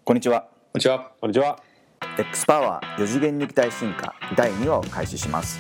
こんにちは。 こんにちは。 こんにちは。 X パワー4次元肉体進化第2話を開始します。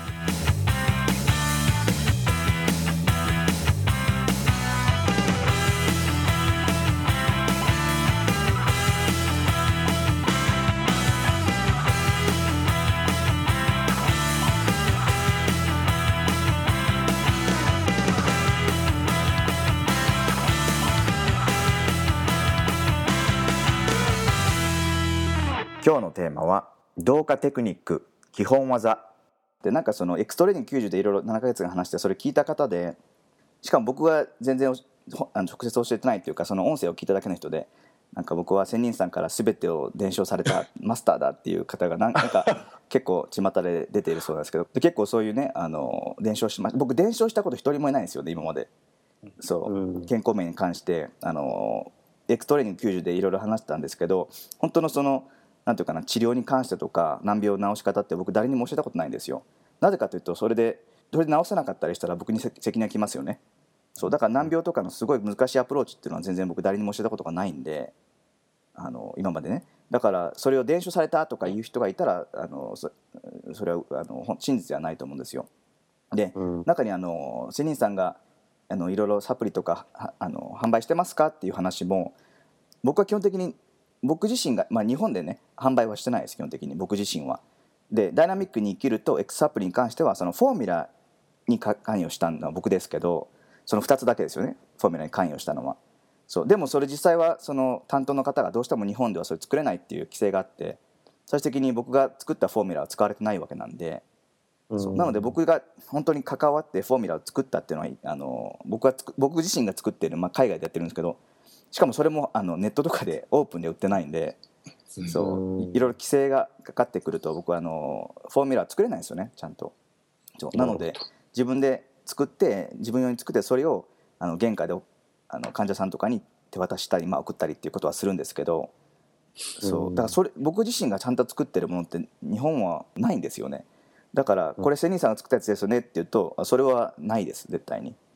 今日のテーマは動化テクニック基本技で、なんかそのエクストレーニング90でいろいろ7ヶ月間話してそれ聞いた方で、しかも僕は全然直接教えてないというか、その音声を聞いただけの人で、なんか僕は仙人さんから全てを伝承されたマスターだっていう方がなんか結構巷で出ているそうなんですけど、で結構そういうね伝承しました。僕伝承したこと一人もいないんですよね今まで。そう健康面に関してエクストレーニング90でいろいろ話したんですけど、本当のそのなんていうかな、治療に関してとか難病の治し方って僕誰にも教えたことないんですよ。なぜかというとそれで治せなかったりしたら僕に責任がきますよね。そうだから難病とかのすごい難しいアプローチっていうのは全然僕誰にも教えたことがないんで、今までね。だからそれを伝承されたとかいう人がいたらそれは真実ではないと思うんですよ。で、中に仙人さんがいろいろサプリとか販売してますかっていう話も、僕は基本的に僕自身が、日本でね販売はしてないです。基本的に僕自身は。でダイナミックに生きると X サプリに関してはそのフォーミュラに関与したのは僕ですけど、その2つだけですよね、フォーミュラに関与したのは。そうでもそれ実際はその担当の方がどうしても日本ではそれ作れないっていう規制があって、最終的に僕が作ったフォーミュラは使われてないわけなんで、そうなので僕が本当に関わってフォーミュラを作ったっていうのは僕自身が作ってる、海外でやってるんですけど、しかもそれもネットとかでオープンで売ってないんで、そういろいろ規制がかかってくると僕はフォーミュラは作れないんですよねちゃんと。そうなので自分で作って自分用に作ってそれを原価で患者さんとかに手渡したり、送ったりっていうことはするんですけど、そうだから僕自身がちゃんと作ってるものって日本はないんですよね。だからこれ仙人さんが作ったやつですよねって言うとそれはないです絶対に。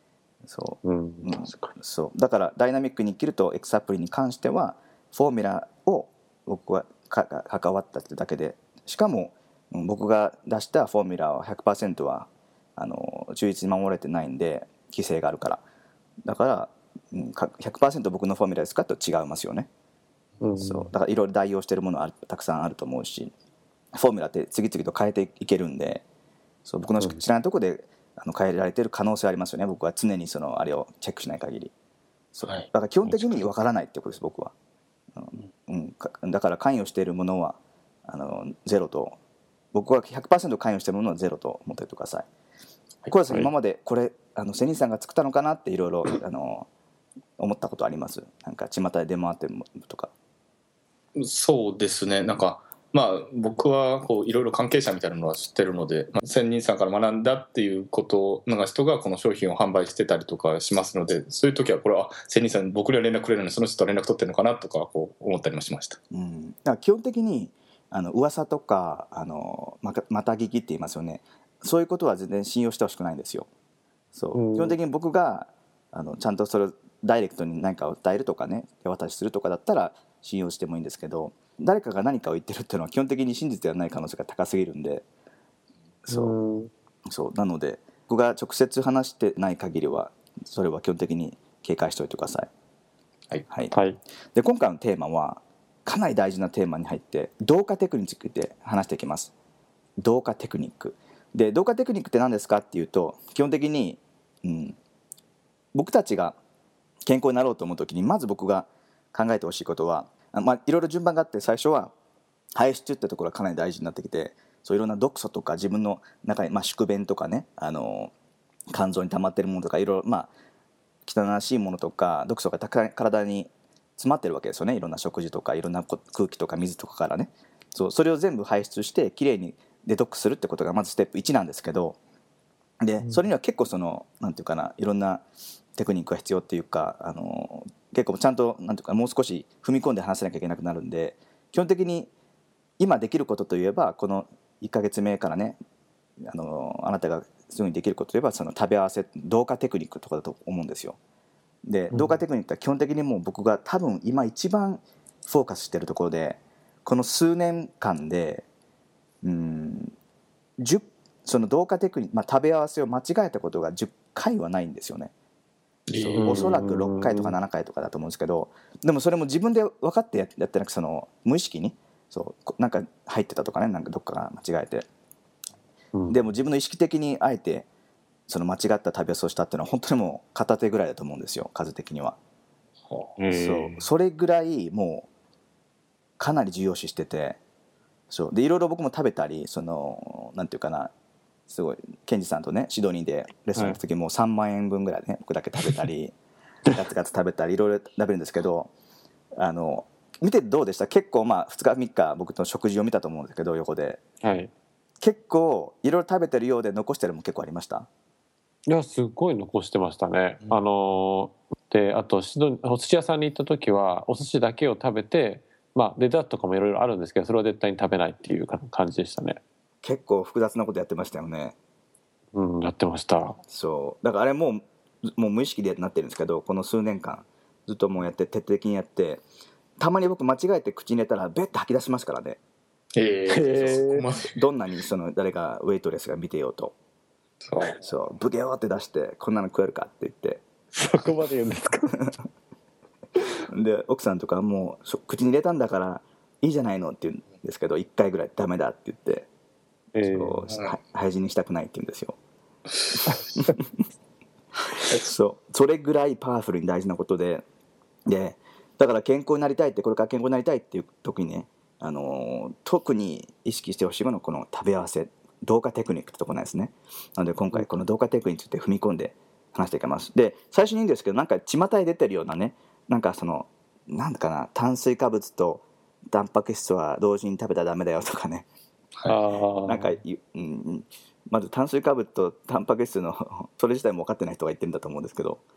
そうだからダイナミックに生きるとエクサプリに関してはフォーミュラを僕は関わったってだけで、しかも僕が出したフォーミュラは 100% は忠実に守れてないんで、規制があるから。だから100% 僕のフォーミュラですかと違いますよね。そうだからいろいろ代用してるものはたくさんあると思うし、フォーミュラって次々と変えていけるんで、そう僕の知らないところで変えられてる可能性ありますよね。僕は常にあれをチェックしない限り。そうだから基本的に分からないってことです僕は。だから関与しているものはゼロと、僕は 100% 関与しているものはゼロと思っておいてください。小林さん、今までこれ仙人さんが作ったのかなっていろいろ思ったことあります？なんか巷で出回ってるとか。 そうですね。なんか僕はいろいろ関係者みたいなのは知ってるので、仙人さんから学んだっていうことの人がこの商品を販売してたりとかしますので、そういう時はこれは仙人さん僕には連絡くれるのにその人と連絡取ってるのかなとか思ったりもしました。 だから基本的に噂とかまた聞きって言いますよね。そういうことは全然信用してほしくないんですよ。そう基本的に僕がちゃんとそれをダイレクトに何かを伝えるとかね、手渡しするとかだったら信用してもいいんですけど、誰かが何かを言ってるっていうのは基本的に真実ではない可能性が高すぎるんで、そうなので僕が直接話してない限りはそれは基本的に警戒しておいてください。で今回のテーマはかなり大事なテーマに入って動化テクニックについて話していきます。動化テクニックで、動化テクニックって何ですかっていうと、基本的に、僕たちが健康になろうと思う時にまず僕が考えてほしいことは、いろいろ順番があって、最初は排出ってところがかなり大事になってきて、そういろんな毒素とか自分の中に、宿便とかね肝臓に溜まってるものとかいろいろ汚らしいものとか毒素が体に詰まってるわけですよね。いろんな食事とかいろんな空気とか水とかからね。それを全部排出してきれいにデトックスするってことがまずステップ1なんですけど、でそれには結構なんていうかな、いろんなテクニックが必要っていうか結構ちゃんとなんていうかもう少し踏み込んで話さなきゃいけなくなるんで、基本的に今できることといえばこの1ヶ月目からねあなたがすぐにできることといえば食べ合わせ動化テクニックとかだと思うんですよ。で動化テクニックは基本的にもう僕が多分今一番フォーカスしてるところで、この数年間で10その同化テクニック、食べ合わせを間違えたことが10回はないんですよね。おそらく6回とか7回とかだと思うんですけど、でもそれも自分で分かってやってなく、その無意識になんか入ってたとかね、なんかどっかが間違えて、でも自分の意識的にあえてその間違った食べ合わせをしたっていうのは本当にもう片手ぐらいだと思うんですよ、数的には。それぐらいもうかなり重要視してて、でいろいろ僕も食べたり、なんていうかな、すごいケンジさんとねシドニーでレストラン行った時も3万円分ぐらいね僕だけ食べたりガツガツ食べたりいろいろ食べるんですけど、見ててどうでした？結構2日3日僕と食事を見たと思うんですけど、横で、結構いろいろ食べてるようで残してるも結構ありました？ いやすごい残してましたね。であとお寿司屋さんに行った時はお寿司だけを食べて、デザートとかもいろいろあるんですけど、それは絶対に食べないっていう感じでしたね。 結構複雑なことやってましたよね。 やってました。 だからあれもう無意識でなってるんですけど、この数年間ずっともうやって徹底的にやって、たまに僕間違えて口に入れたらベッて吐き出しますからね。どんなに誰かウェイトレスが見てようと、ブゲーって出してこんなの食えるかって言って。 そこまで言うんですか？ で奥さんとかもう口に入れたんだからいいじゃないのって言うんですけど、1回ぐらいダメだって言って、廃人にしたくないって言うんですよ。それぐらいパワフルに大事なことで、だから健康になりたいって、これから健康になりたいっていう時にね、特に意識してほしいのはこの食べ合わせ同化テクニックってとこなんですね。なので今回この同化テクニックについて踏み込んで話していきます。で最初にいいんですけど、なんか巷に出てるようなね、なんかなんかな、炭水化物とタンパク質は同時に食べたらダメだよとかね、なんかまず炭水化物とタンパク質のそれ自体も分かってない人が言ってるんだと思うんですけど、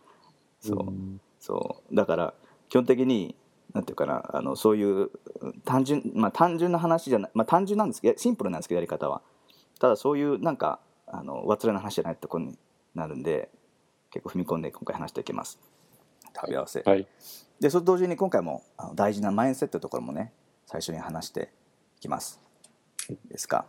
だから基本的になんていうかな、そういう単純な話じゃない、単純なんですけどシンプルなんですけどやり方は、ただそういうなんか上っ面な話じゃないってことになるんで、結構踏み込んで今回話していきます、食べ合わせ。でそれと同時に今回も大事なマインドセットのところもね最初に話していきます。ですか？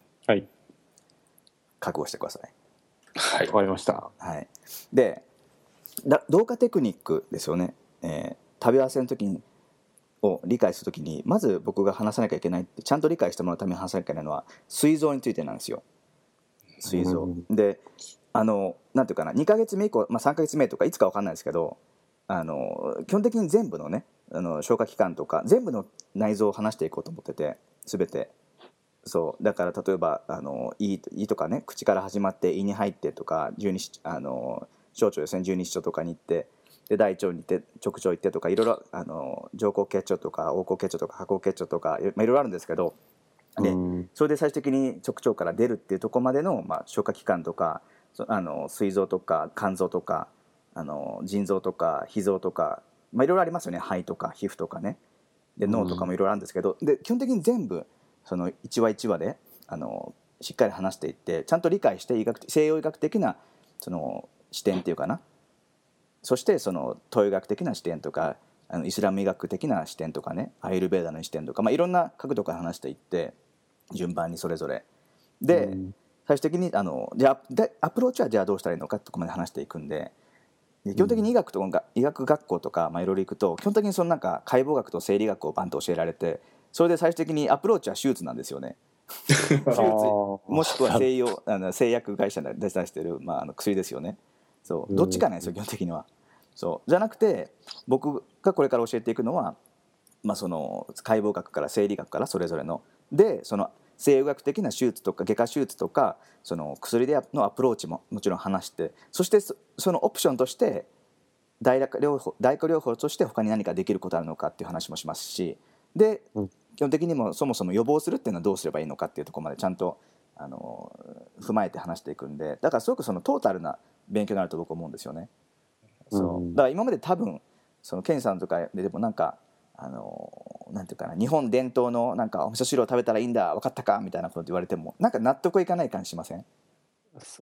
覚悟してください。 わかりました。 で同化テクニックですよね。食べ合わせの時を理解するときにまず僕が話さなきゃいけないって、ちゃんと理解してもらうために話さなきゃいけないのは膵臓についてなんですよ。膵臓でなんていうかな、2ヶ月目以降、3ヶ月目とかいつか分かんないですけど、基本的に全部のね消化器官とか全部の内臓を話していこうと思ってて、全てだから例えば胃とかね、口から始まって胃に入ってとか小腸ですね、十二指腸とかに行って、で大腸に行って直腸行ってとか、いろいろ上行結腸とか横行結腸とか下行結腸とかいろいろあるんですけど、でそれで最終的に直腸から出るっていうところまでの、消化器官とか膵臓とか肝臓とか腎臓とか脾臓とか、いろいろありますよね。肺とか皮膚とかね、で脳とかもいろいろあるんですけど、で基本的に全部一話一話でしっかり話していって、ちゃんと理解して西洋医学的な視点っていうかな、そして東洋医学的な視点とかイスラム医学的な視点とかね、アイルベーダの視点とか、いろんな角度から話していって、順番にそれぞれで、最終的にじゃあアプローチはじゃあどうしたらいいのかってとこまで話していくんで、基本的に医学学校とかいろいろ行くと、基本的になんか解剖学と生理学をバンと教えられて、それで最終的にアプローチは手術なんですよね。手術もしくは製薬会社で出してる、薬ですよね。どっちかなんですよ基本的には。じゃなくて僕がこれから教えていくのは、解剖学から生理学からそれぞれので西洋学的な手術とか外科手術とか薬でのアプローチももちろん話して、そしてそのオプションとして代行療法として他に何かできることあるのかっていう話もしますし、で基本的にもそもそも予防するっていうのはどうすればいいのかっていうところまでちゃんと踏まえて話していくんで、だからすごくトータルな勉強になると僕は思うんですよね。だから今まで多分ケンさんとかでもなんかなんていうかな、日本伝統のなんかお味噌汁を食べたらいいんだ分かったかみたいなこと言われてもなんか納得いかない感じしません？